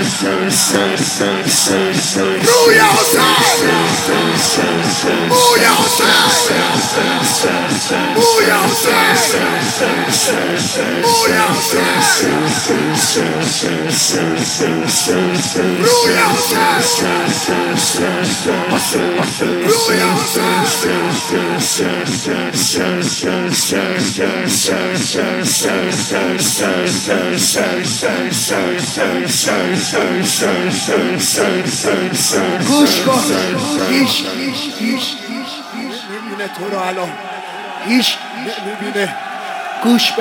روی حسین موی حسین موی حسین موی حسین روی حسین روی گوش کن هیچ نمیبینه تو رو الان هیچ نمیبینه گوش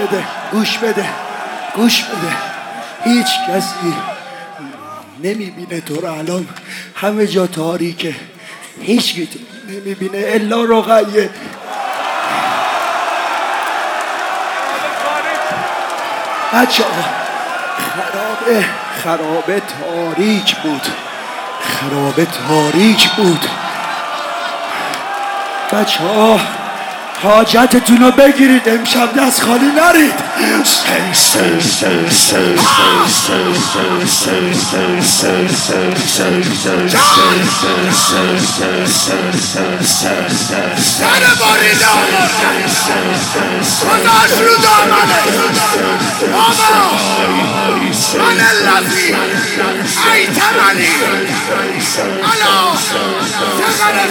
بده هیچ کسی نمیبینه تو رو الان همه جا تاریکه هیچ کی نمیبینه الا رقیه بچه ها خرابه تاریک بود بچه ها حاجتتون رو بگیرید امشب دست خالی نرید سر بارید آمد گذاشت رو دامنه آما من اللذی ایتمنی الا سقر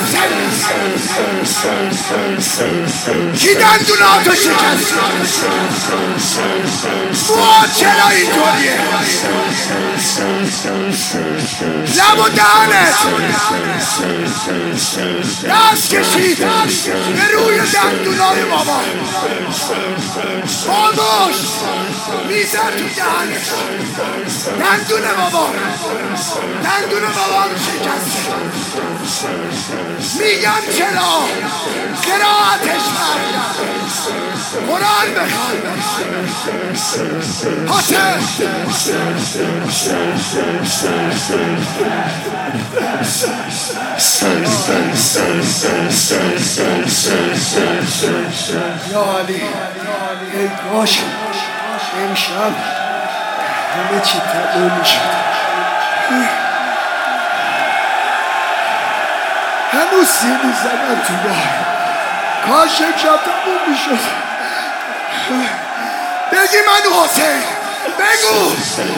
کی دندوناتو شکست مواد چرا اینطوریه لب و دهنت دست کشید به روی دندونای بابا خاموش میزد تو دهنت دندون بابا رو شکست میگم چرا قرائتش کردم قرآن بخوان حسین یا علی ای کاش امشب همه چی تموم میشد هنوز سینی زدن تو بار کاش امشب تموم میشد بگی من حسین بگو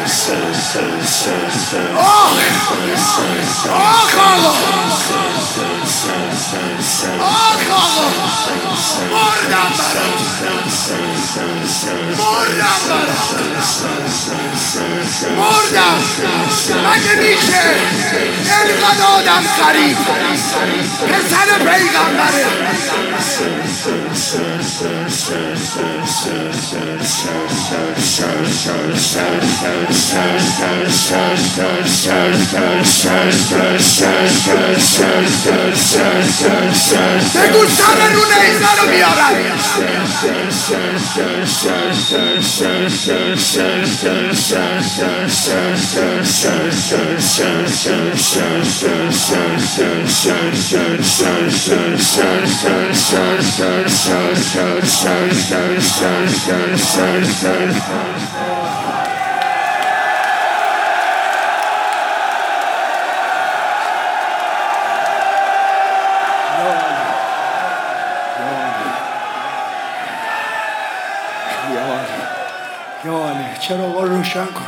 آخ آقا مردم مگه میشه اینقدر آدم غریب پسر پیغمبره بگو سر رو نیزه رو بیارن چراغا رو روشن کن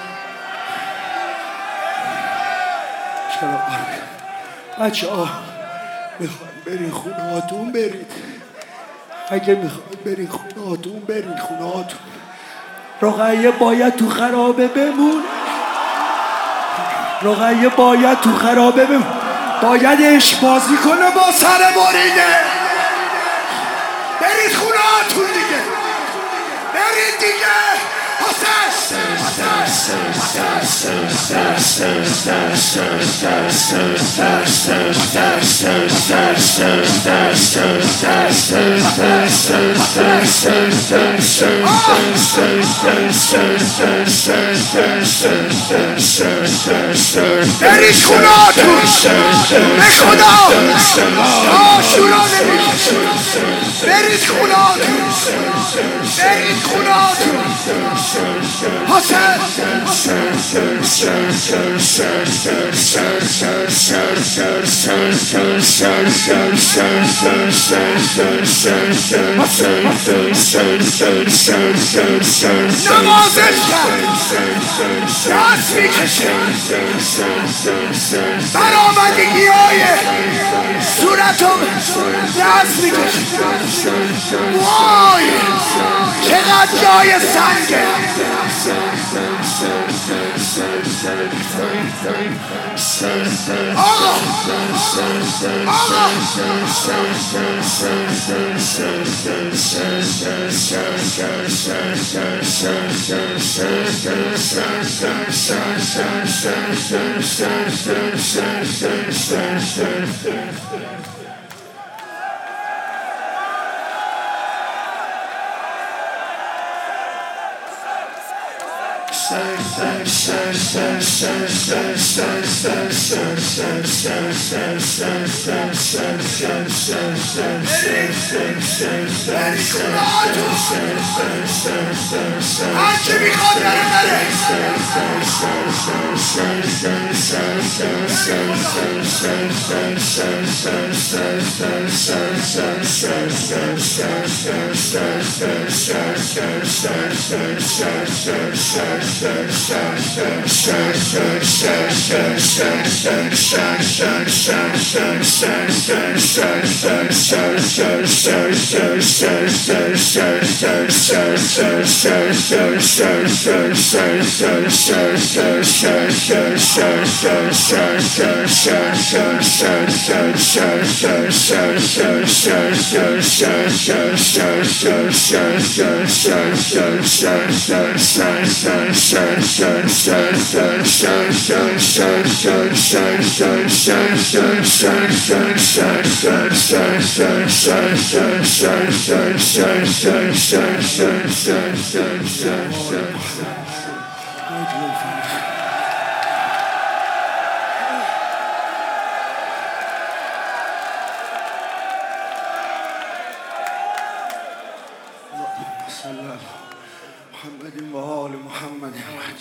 بچه ها میخواین برین خونه هاتون برید اگه میخواین برین خونه هاتون برین خونه هاتون رقیه باید تو خرابه بمون باید عشق بازی کنه با سر بریده برید خونه هاتون دیگه برید دیگه برید خوناتون به خدا آشورا نمیشه برید خوناتون حسین نوازش کرد دست میکشه برآمدگی های صورتو دست میکشه وای چقدر جای سنگه آقا هرچی میخواد بره محمد و آل محمد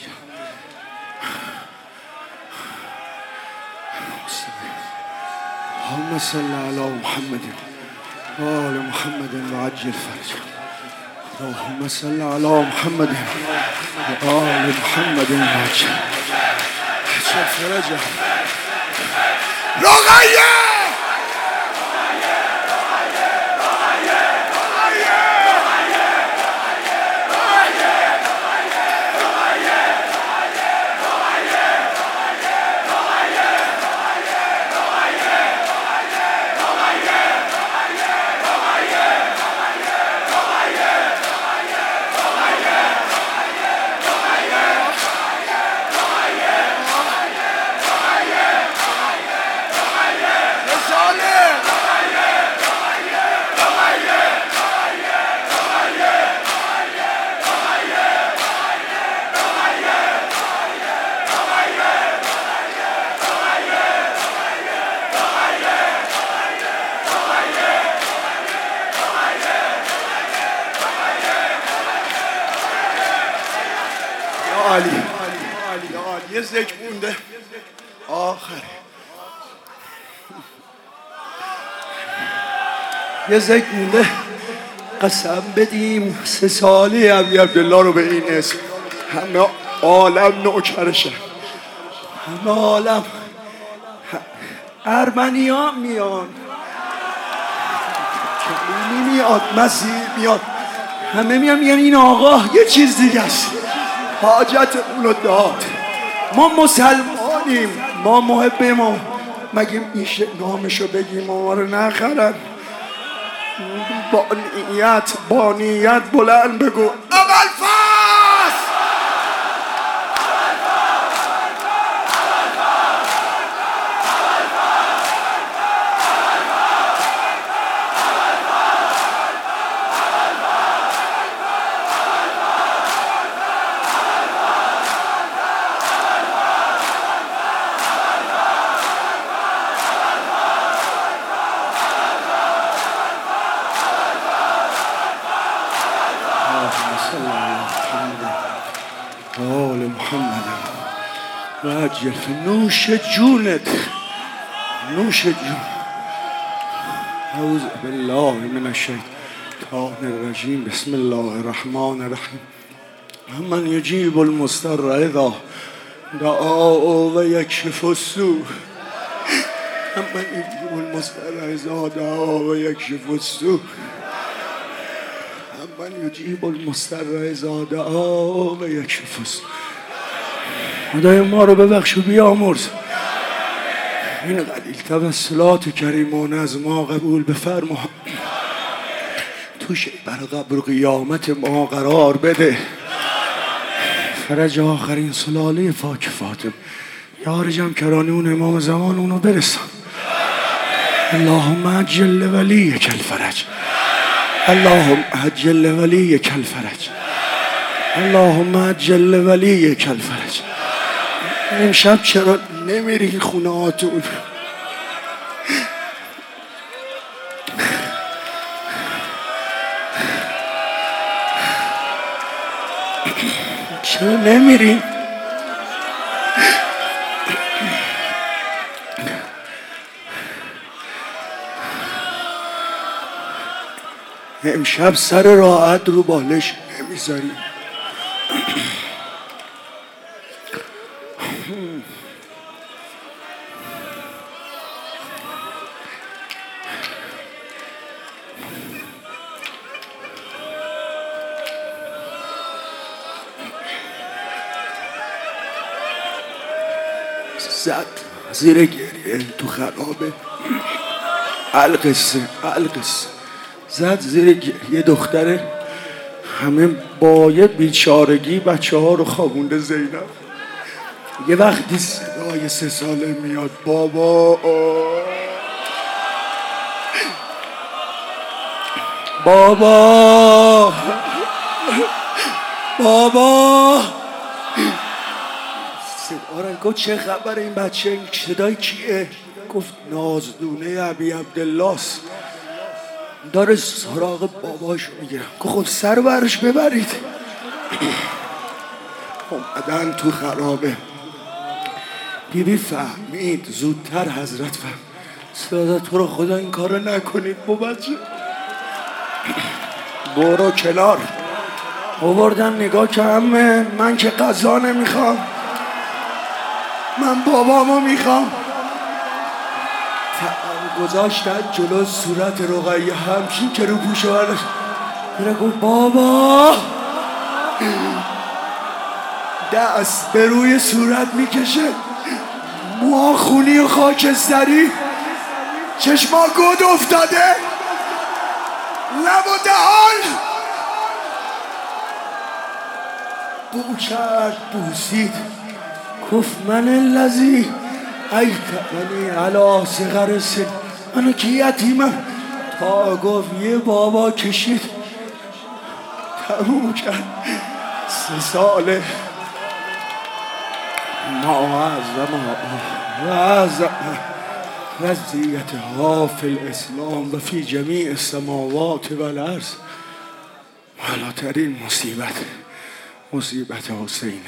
اللهم صل على محمد وآل محمد وعجل فرجه اللهم صل على محمد وآل محمد وعجل فرجه رقیه عالی یه ذکر مونده آخر یه ذکر مونده قسم بدیم 3 سالی علی عبدالله رو به این اسم همه عالم نوکرشن همه عالم ارمنی ها میان کلیمی میاد مسیح میاد همه میان این آقا یه چیز دیگه است حاجتمون رو داد ما مسلمانیم ما محب ما مگه میشه نامشو بگیم ما رو نخرن با نیت بلند بگو ابوالفضل Allah آل محمد و عجل نوش جونت، نوش جون. اعوذ بالله من الشیطان الرجیم. بسم الله الرحمن الرحیم. من یجیب المضطر اذا دعا و یکشف السوء. من یجیب المضطر اذا دعا و یکشف السوء. من یجیب المضطر اذا دعا و یکشف السوء. خدای ما رو ببخش و بیامرز. این قلیل توسلات کریمانه از ما قبول بفرما. تو بر قبر و قیامت ما قرار بده. فرج آخرین سلاله پاک فاطمه یار جمع کرانی اون امام زمان اونو برسان. اللهم عجل ولیک الفرج. اللهم عجل ولیک الفرج. اللهم عجل ولیک الفرج. امشب چرا نمیری خونه هاتون؟ چرا نمیری؟ امشب سر راحت رو بالش نمیذاری. زد زیر گریه تو خرابه. القصه زد زیر گریه دختره همه با یه بیچارگی بچه ها رو خوابونده زینب. یه وقتی صدای 3 ساله میاد بابا بابا بابا آره. گفت چه خبر این بچه؟ این صدای کیه؟ گفت نازدونه ابی عبدالله است، داره سراغ باباشو میگیرم. گفت خب سر برش ببرید. اومدن تو خرابه. بیبی فهمید زودتر حضرت فهم. سعادت تو رو خدا این کارو نکنید با بچه. برو کنار. آوردن نگاه که همه من که غذا نمیخوام، من بابامو میخوام. گذاشتن جلو صورت رقیه همچین که رو پوشه برداشت. میره گفت بابا. دست به روی صورت میکشه، موها خونی و خاکستری، چشما گود افتاده، لب و دهان بو کرد، بوسید. گفت من الذی ایتمنی علی صغر سن. منو که یتیمم. تا گفت یه بابا کشید تموم کرد. 3 ساله. ما عظم وضعیتها فی الاسلام و فی جمیع السماوات و الارض. بالاترین مصیبت حسینه.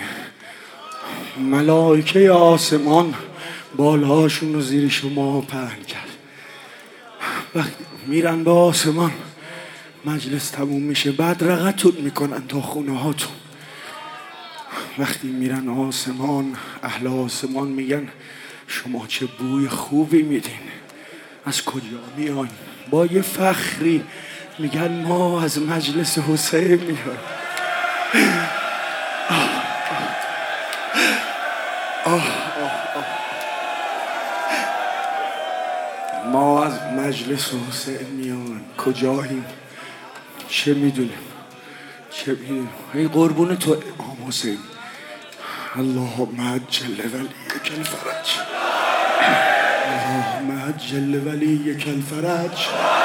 ملائکه آسمان بالهاشون رو زیر شما پهن کرد. وقتی میرن به آسمان مجلس تموم میشه، بعد رقتون میکنن تا خونه هاتون. وقتی میرن آسمان اهل آسمان میگن شما چه بوی خوبی میدین، از کجا میان؟ با یه فخری میگن ما از مجلس حسین میان. ما از مجلس حسین میان. کجاییم؟ چه میدونیم؟ ای قربون تو امام حسین. اللهم عجل ولیک الفرج. اللهم عجل ولیک الفرج.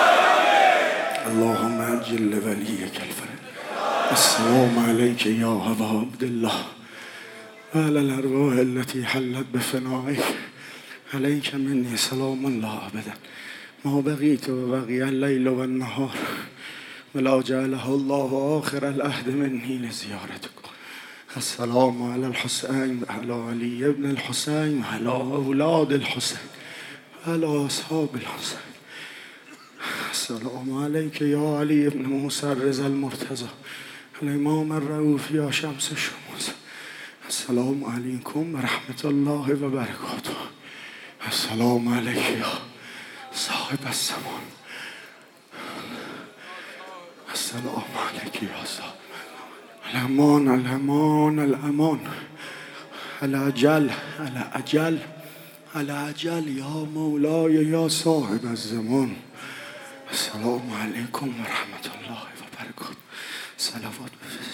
اللهم عجل ولیک الفرج. السلام علیک یا ابا عبدالله و علی الارواح التي حلت بفنائک. علیک منی سلام الله ابدا ما بقیت و بقی اللیل و النهار ولا جعله الله آخر العهد منی لزیارتکم. السلام على الحسين على علي بن الحسين على أولاد الحسين على أصحاب الحسين. السلام عليك يا علي بن موسى الرضا المرتضى الإمام الرؤوف يا شمس الشموس. السلام عليكم ورحمة الله وبركاته. السلام عليك يا صاحب الزمان. السلام عليك يا صاحب الأمان الأمان الأمان. الأجل الأجل الأجل يا مولاي يا صاحب الزمان. السلام عليكم ورحمة الله وبركاته. صلوات